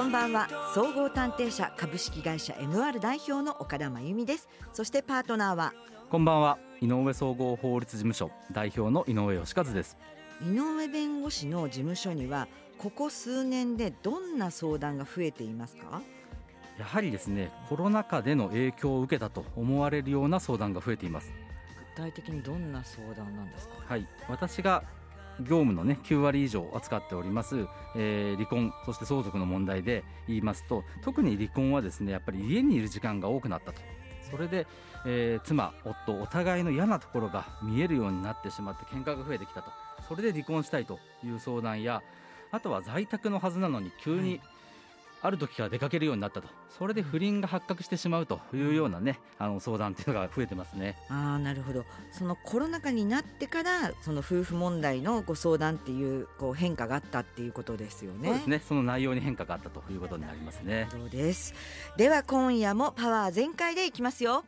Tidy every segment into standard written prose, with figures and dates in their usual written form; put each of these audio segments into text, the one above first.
んばんは。総合探偵社株式会社 MR 代表の岡田真由美です。そしてパートナーはこんばんは。井上総合法律事務所代表の井上義和です。 井上弁護士の事務所にはここ数年でどんな相談が増えていますか？ やはりですね、コロナ禍での影響を受けたと思われるような相談が増えています。 具体的にどんな相談なんですか？ はい、私が業務のね9割以上扱っております、離婚そして相続の問題で言いますと、特に離婚はですねやっぱり家にいる時間が多くなったと。それで、妻夫お互いの嫌なところが見えるようになってしまって喧嘩が増えてきたと。それで離婚したいという相談や、あとは在宅のはずなのに急にある時から出かけるようになったと。それで不倫が発覚してしまうというようなね相談というのが増えてますね。 なるほど。そのコロナ禍になってからその夫婦問題のご相談っていう、変化があったっていうことですよね。 そうですね、その内容に変化があったということになりますね。 そうです。では今夜もパワー全開でいきますよ。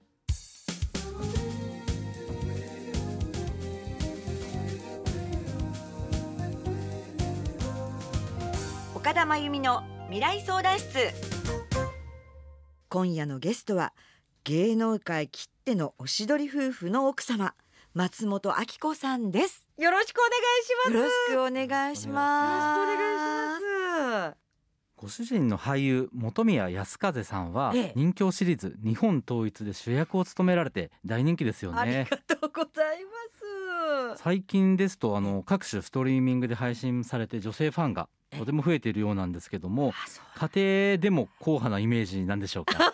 岡田真由美の未来相談室。今夜のゲストは芸能界きってのおしどり夫婦の奥様、松本明子さんです。 よろしくお願いします。 よろしくお願いします。 よろしくお願いします。 ご主人の俳優本宮康風さんは、人気シリーズ日本統一で主役を務められて大人気ですよね。 ありがとうございます。 最近ですと各種ストリーミングで配信されて女性ファンがとても増えているようなんですけども、家庭でも硬派なイメージなんでしょうか？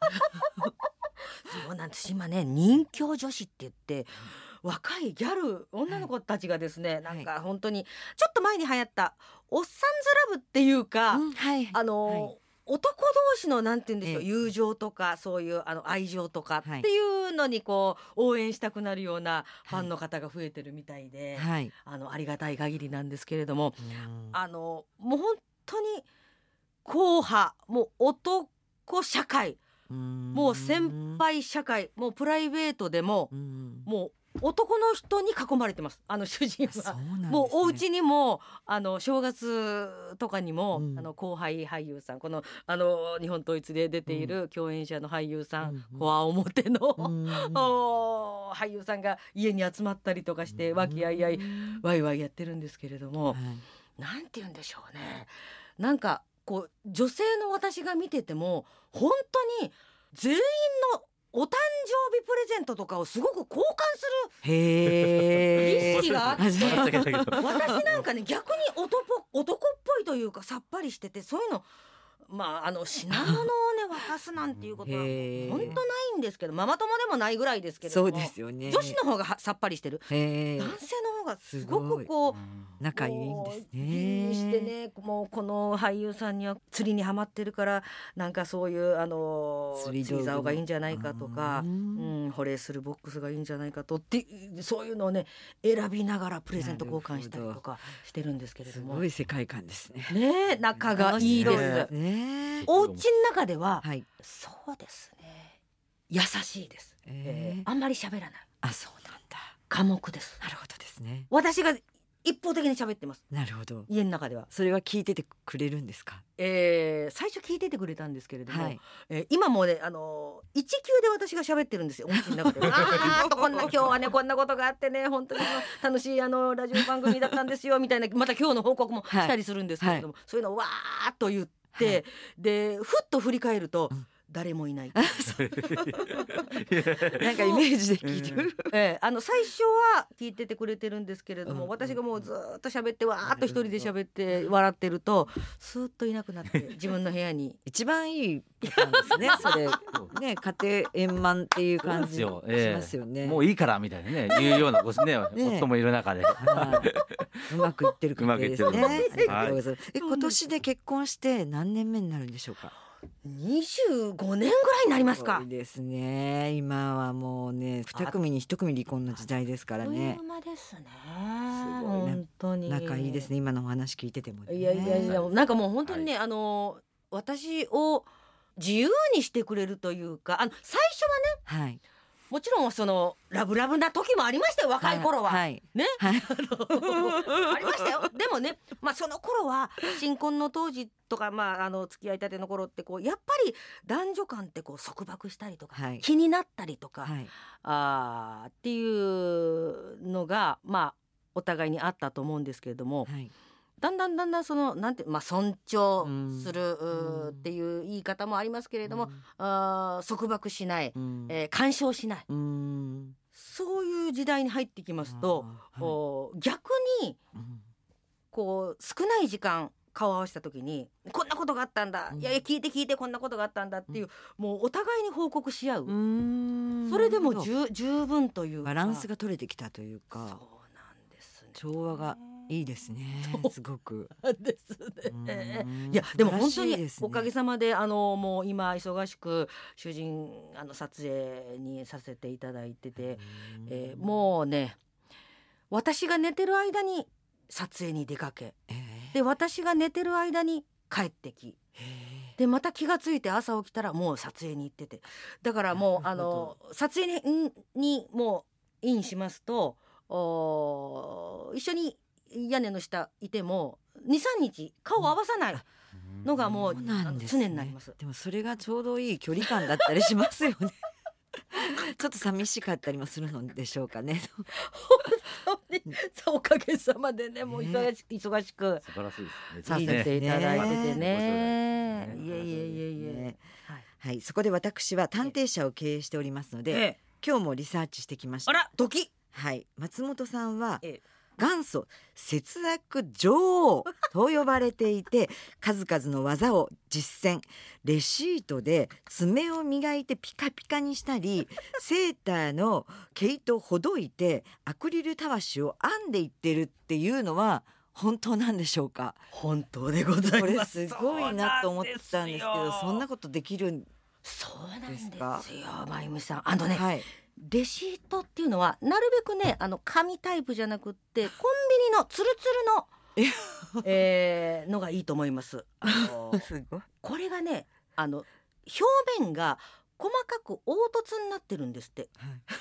そうなんです。今ね、人気女子って言って若いギャル女の子たちがですね、なんか本当にちょっと前に流行ったおっさんずラブっていうか、男同士のなんて言うんでしょう、友情とかそういう愛情とかっていうのに応援したくなるようなファンの方が増えてるみたいで、ありがたい限りなんですけれども、もう本当に硬派、もう男社会、もう先輩社会、もうプライベートでももう男の人に囲まれてます。主人はもうお家にも正月とかにも、後輩俳優さん、この日本統一で出ている共演者の俳優さん、こわ表の俳優さんが家に集まったりとかして和気あいあいワイワイやってるんですけれども、なんて言うんでしょうね、なんか女性の私が見てても本当に全員のお誕生日プレゼントとかをすごく交換する意識があって私なんかね、逆に男っぽいというかさっぱりしてて、そういうの品物をね渡すなんていうことは本当ないんですけど、ママ友でもないぐらいですけれども、 そうですよね、 女子の方がさっぱりしてる、男性の方がすごく仲いいんですね。してね、もうこの俳優さんには釣りにはまってるからなんかそういう釣り竿がいいんじゃないかとか、保冷するボックスがいいんじゃないかとって、そういうのをね選びながらプレゼント交換したりとかしてるんですけれども、 すごい世界観ですね。 ね、仲がいいですね。お家の中では、そうですね、優しいです、あんまり喋らない。 そうなんだ。 寡黙です。 なるほどですね。 私が一方的に喋ってます。 なるほど。 家の中ではそれは聞いててくれるんですか？ 最初聞いててくれたんですけれども、今もね一級で私が喋ってるんですよ、お家の中でこんな今日はねこんなことがあってね、本当に楽しいラジオ番組だったんですよみたいな、また今日の報告もしたりするんですけれども、そういうのをわーっと言って、でふっと振り返ると、誰もいないなんかイメージで聞いてる、最初は聞いててくれてるんですけれども、私がもうずっと喋ってわーっと一人で喋って笑ってるとスーッといなくなって自分の部屋に一番いいパターンですねそれね、家庭円満っていう感じしますよね。 もういいからみたいなね言うような夫もいる中でうまくいってる家庭ですね。 ありがとうございます。 今年で結婚して何年目になるんでしょうか ？25年ぐらいになりますか。 いいですね。今はもうね2組に1組離婚の時代ですからね。 あっという間ですね。 すごい本当に仲いいですね。今のお話聞いててもね。 いやなんかもう本当にね、私を自由にしてくれるというか、最初はね、 もちろんそのラブラブな時もありましたよ、若い頃は、 はいね、 はいありましたよ。でもね、その頃は新婚の当時とか、付き合いたての頃ってこうやっぱり男女間ってこう束縛したりとか、 はい気になったりとか、 はいっていうのがお互いにあったと思うんですけれども、 はいだんだんそのなんて、尊重する、 うんっていう言い方もありますけれども、束縛しない、 うん干渉しない、 うんそういう時代に入ってきますと、逆にうんこう少ない時間顔を合わせた時にこんなことがあったんだ、いや聞いてこんなことがあったんだっていう、もうお互いに報告し合う、それでも十分というかバランスが取れてきたというか、 そうなんですね、 調和がいいですね。すごくですね。いやでも本当におかげさまでもう今忙しく主人撮影にさせていただいてて、もうね、私が寝てる間に撮影に出かけ、で私が寝てる間に帰ってき、でまた気がついて朝起きたらもう撮影に行ってて、だからもう撮影にもうインしますと、一緒に屋根の下いても 2,3 日顔を合わさないのがもうそうなんです常ね。 になります。 でもそれがちょうどいい距離感だったりしますよね。ちょっと寂しかったりもするのでしょうかね。 おかげさまでね、もう忙しく素晴らしいですね。 させていただいててね。 いいいえ、 はい、そこで私は探偵社を経営しておりますので、今日もリサーチしてきました。 あらドキ、 はい、松本さんは、 ええ元祖節約女王と呼ばれていて、数々の技を実践、レシートで爪を磨いてピカピカにしたり、セーターの毛糸をほどいてアクリルたわしを編んでいってるっていうのは本当なんでしょうか。 本当でございこれます。 すごいなと思ったんですけど、そんなことできるんそうなんでですすか。 よ、まゆみさん。 はいレシートっていうのはなるべくね、紙タイプじゃなくってコンビニのツルツルの、のがいいと思います。 すごい。 これがね、表面が細かく凹凸になってるんですって、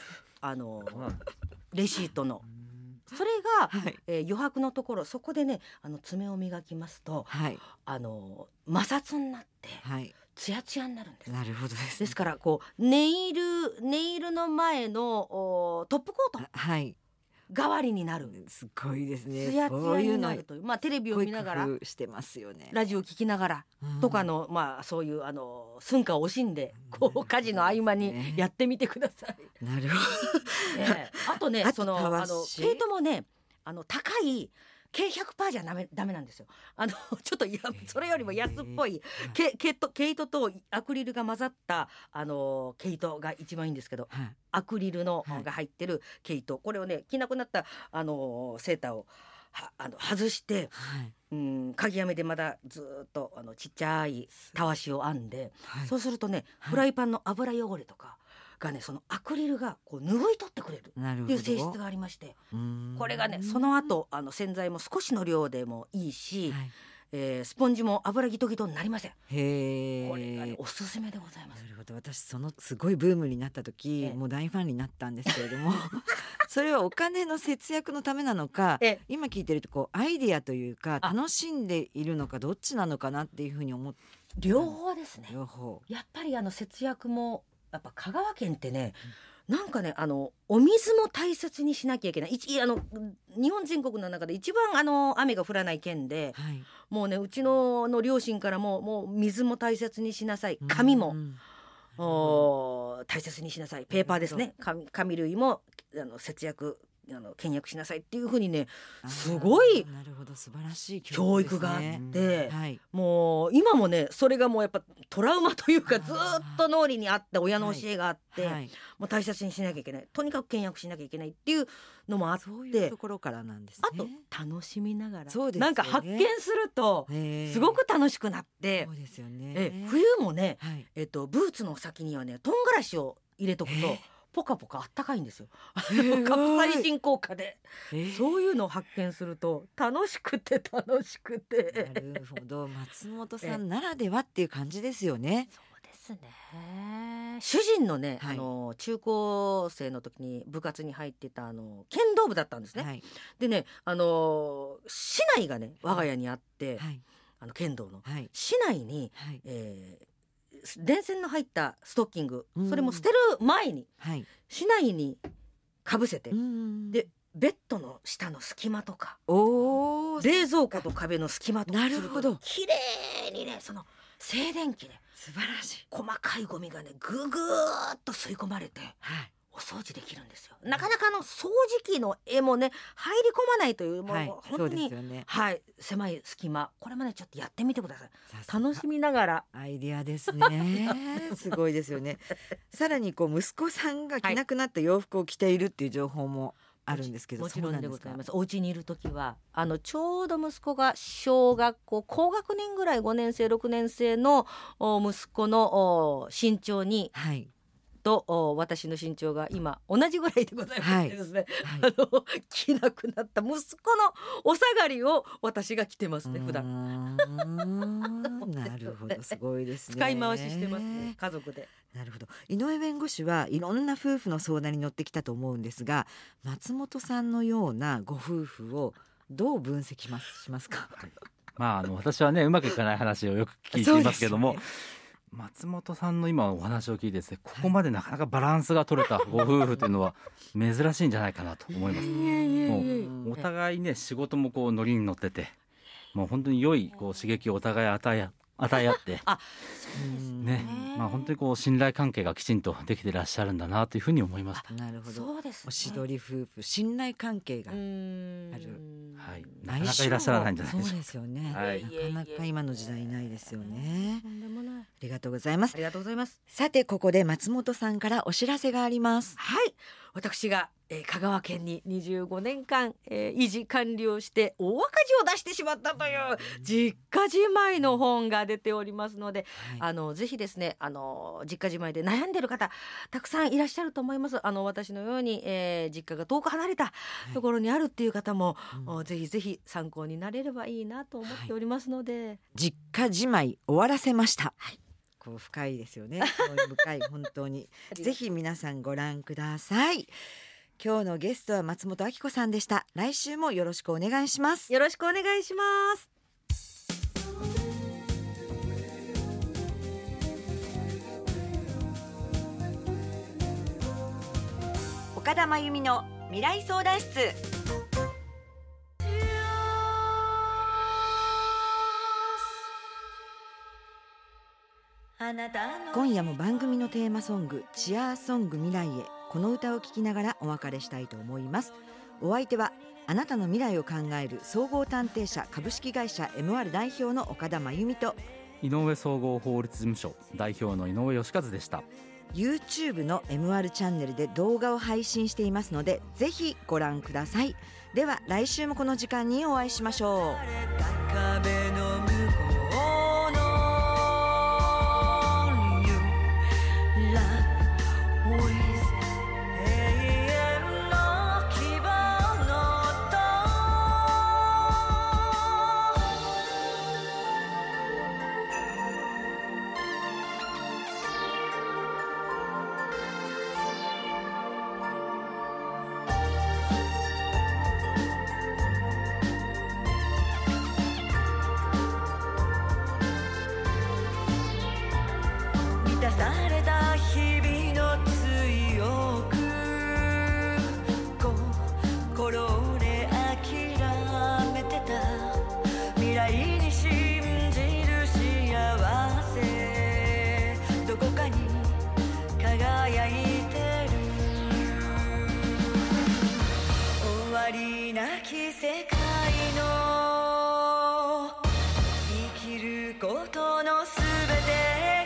レシートの。それが、 はい余白のところ、そこでね爪を磨きますと、 はい摩擦になってはいツヤツヤになるんです。 なるほどですね。 ですからこうネイルの前のトップコートはい代わりになる、 すごいですね。 ツヤツヤになるそうという、テレビを見ながらいうの工夫してますよね。 ラジオ聞きながらうんとかの、そういう寸暇を惜しんでこう家事の合間にやってみてください。 なるほあとね、 あとたわし毛糸もね高い計100%じゃダメなんですよ。ちょっとそれよりも安っぽい毛糸とアクリルが混ざった毛糸が一番いいんですけど、 はいアクリルのはいが入ってる毛糸、これをね着なくなったセーターを外して、 はい鍵編みでまだずっとちっちゃいたわしを編んで、 はいそうするとね、 はいフライパンの油汚れとかがね、そのアクリルがこう拭い取ってくれるなるほど。 っていう性質がありまして、 うーんこれがねその後洗剤も少しの量でもいいし、 はいスポンジも油ギトギトになりません。 へこれがねえ。 おすすめでございます。 なるほど。私そのすごいブームになった時、 ええもう大ファンになったんですけれどもそれはお金の節約のためなのか、今聞いてるとこうアイディアというか楽しんでいるのかどっちなのかなっていうふうに思って、 両方ですね。 両方。 やっぱり節約もやっぱ香川県ってね、なんかねお水も大切にしなきゃいけない。日本全国の中で一番雨が降らない県で、 はい。 もうねうちの両親からもう水も大切にしなさい、紙もうん大切にしなさい、ペーパーですね、紙類も節約倹約しなさいっていう風にねすごいなるほど、素晴らしい教育があっですね。 て、 はい。 もう今もねそれがもうやっぱトラウマというかずっと脳裏にあって親の教えがあって、 はい、 もう大切にしなきゃいけない、とにかく倹約しなきゃいけないっていうのもあって、 そういうところからなんですね。 あと楽しみながら、 そうですよねなんか発見するとすごく楽しくなってそう、ですよね。 冬もね、 はい。 ブーツの先にはね唐辛子を入れとくとポカポカあったかいんですよ。カプサイシン効果で、そういうのを発見すると楽しくてなるほど、松本さんならではっていう感じですよね。 そうですますね。主人のね、中高生の時に部活に入ってた剣道部だったんですね。でね、市内がね我が家にあって、剣道の、市内に、電線の入ったストッキング、それも捨てる前に、市内にかぶせて、でベッドの下の隙間とか冷蔵庫と壁の隙間とかすると綺麗にね、その静電気で素晴らしい細かいゴミがねぐぐーっと吸い込まれて、お掃除できるんですよ。なかなか掃除機の絵もね入り込まないという、もう本当に、狭い隙間、これまでちょっとやってみてください。楽しみながら。 アイデアですねすごいですよね。さらに息子さんが着なくなった洋服を着ているっていう情報もあるんですけど、 もちろんでございます。お家にいる時はちょうど息子が小学校高学年ぐらい、5年生6年生の息子の身長に、と私の身長が今同じぐらいでございましてですね、着なくなった息子のお下がりを私が着てますね普段。 なるほど、すごいですね。 使い回ししてますね、家族で。 なるほど。井上弁護士はいろんな夫婦の相談に乗ってきたと思うんですが、松本さんのようなご夫婦をどう分析しますか？ 私はねうまくいかない話をよく聞いていますけども、松本さんの今お話を聞いてですね、ここまでなかなかバランスが取れたご夫婦というのは珍しいんじゃないかなと思います。もうお互いね仕事もノリに乗ってて、もう本当に良い刺激をお互い与え合ってね、本当に信頼関係がきちんとできていらっしゃるんだなというふうに思います。 なるほど。 そうですね。 おしどり夫婦、信頼関係がある。 なかなかいらっしゃらないんじゃないでしょうか。 そうですよね。なかなか今の時代いないですよね。ありがとうございます。 ありがとうございます。 さてここで松本さんからお知らせがあります。 私が、香川県に25年間、維持管理をして大赤字を出してしまったという実家じまいの本が出ておりますので、ぜひですね実家じまいで悩んでる方たくさんいらっしゃると思います。私のように、実家が遠く離れたところにあるっていう方も、ぜひぜひ参考になれればいいなと思っておりますので、 実家じまい終わらせました。深いですよね。深い本当にぜひ皆さんご覧ください。今日のゲストは松本明子さんでした。来週もよろしくお願いします。 よろしくお願いします。 岡田真由美の未来相談室。今夜も番組のテーマソングチアーソング未来へ、この歌を聴きながらお別れしたいと思います。お相手はあなたの未来を考える総合探偵社株式会社 MR 代表の岡田真由美と井上総合法律事務所代表の井上義和でした。 YouTube の MR チャンネルで動画を配信していますのでぜひご覧ください。では来週もこの時間にお会いしましょう。世界の生きることのすべて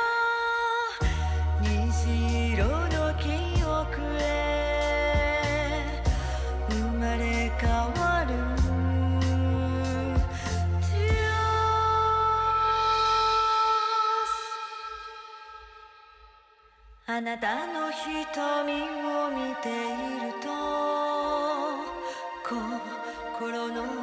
が虹色の記憶へ生まれ変わるあなたの瞳を見ていると心の